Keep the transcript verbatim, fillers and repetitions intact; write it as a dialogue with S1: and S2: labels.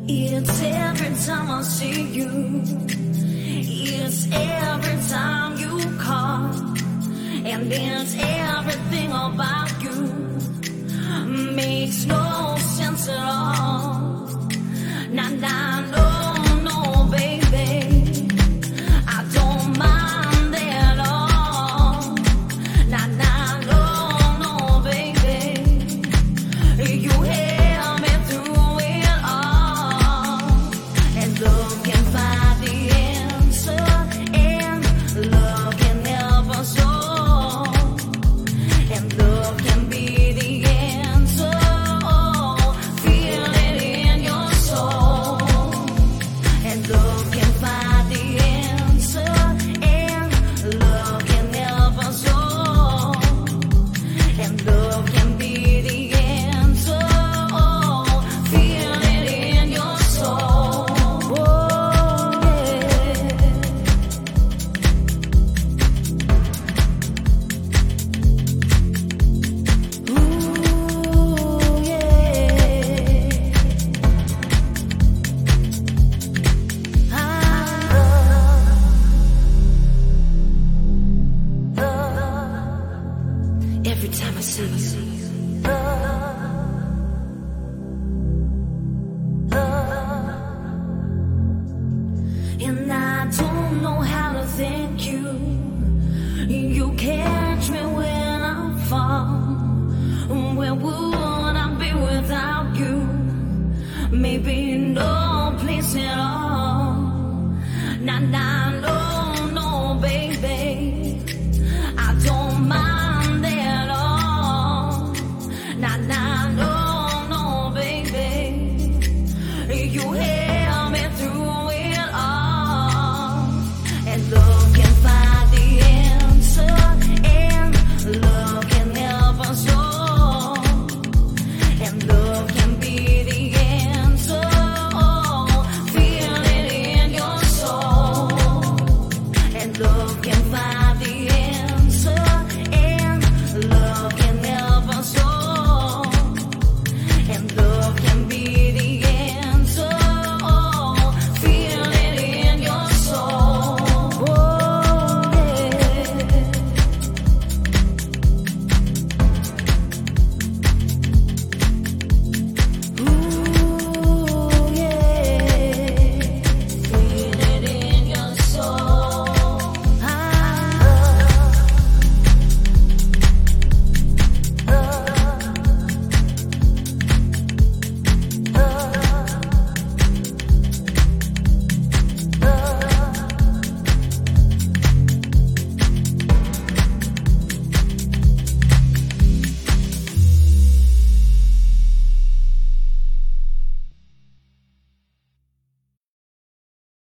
S1: It's every time I see you. It's every time you call. And it's everything about you. Makes no sense at all. Nah, nah, no, no, baby. I don't mind at all. Nah, nah, no, no, baby. You help me through it all. And love can find the answer. And love can help us all. And love can be the answer. Oh, feel it in your soul. And love can find the answer. And love can help us all. And love can be the answer. Oh, feel it in your soul. Oh, yeah. Ooh, yeah. I love, love every time I see you. Love, love, and I don't know how to thank you. You catch me when I fall. Where would I be without you? Maybe no place at all. Nah, nah,